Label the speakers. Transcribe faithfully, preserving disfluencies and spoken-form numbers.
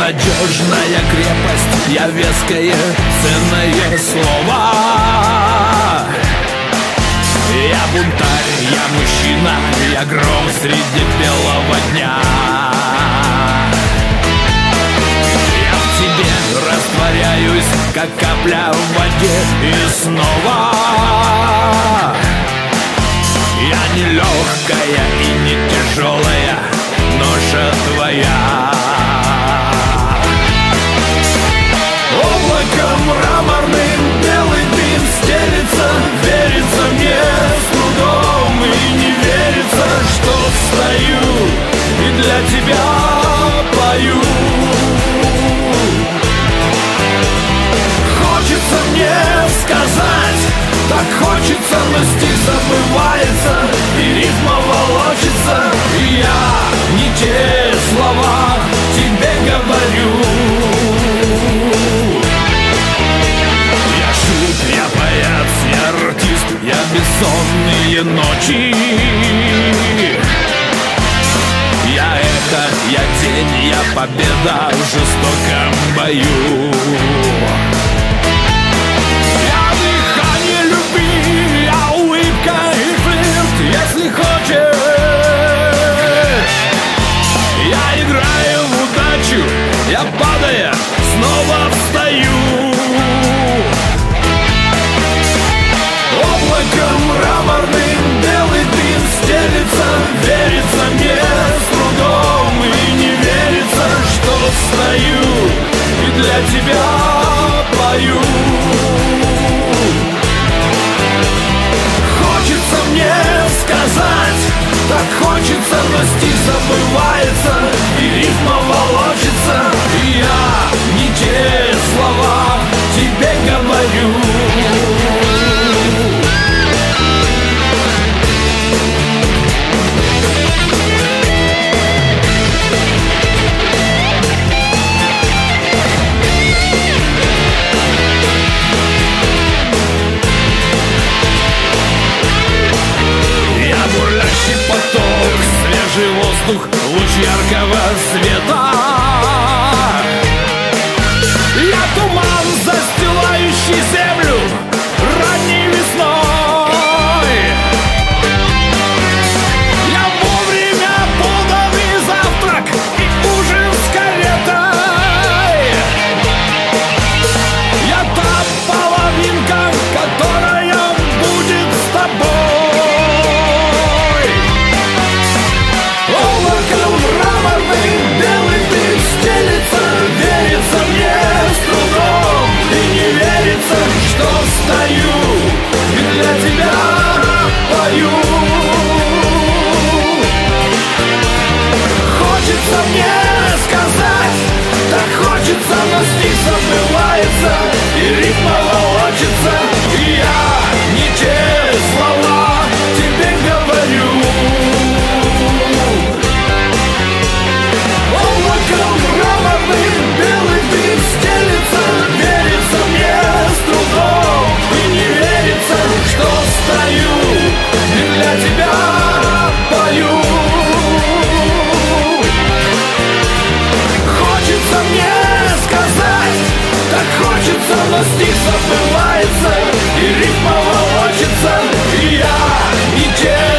Speaker 1: надежная крепость, я веское, ценное слово. Я бунтарь, я мужчина, я гром среди белого дня. Я в тебе растворяюсь, как капля в воде, и снова я не легкая и не тяжелая ноша твоя. Облаком мраморным белый дым стелится, верится мне с трудом, и не верится, что стою и для тебя пою. Хочется мне сказать, так хочется, но стих забывается, и рифма волочится, и я не те слова тебе говорю. Я шут, я поэт, я артист, я бессонные ночи. Я эхо, я тень, я победа в жестоком бою. Я дыхание любви, я улыбка и флирт, если хочешь. Я играю в удачу, я падая снова встаю. Облаком мраморным белый дым стелится, верится мне с трудом, и не верится, что стою и для тебя пою. Хочется мне сказать, так хочется, но стих забывается, и рифма волочится, и я не те слова тебе говорю. Поток, свежий воздух, луч яркого света. Я туман, застилающий землю ранней весной. Я вовремя поданный завтрак и ужин с каретой. Я та половинка, которая будет с тобой. Белый дым стелится, верится мне с трудом, и не верится, что стою и для тебя пою. Хочется мне сказать, так хочется, но стих забывается, и рифма волочится, и я не те слова тебе говорю. Белый дым стелится, верится мне с трудом, и не верится, что стою и для тебя пою. Хочется мне сказать, так хочется, но стих забывается, и рифма волочится, и я не те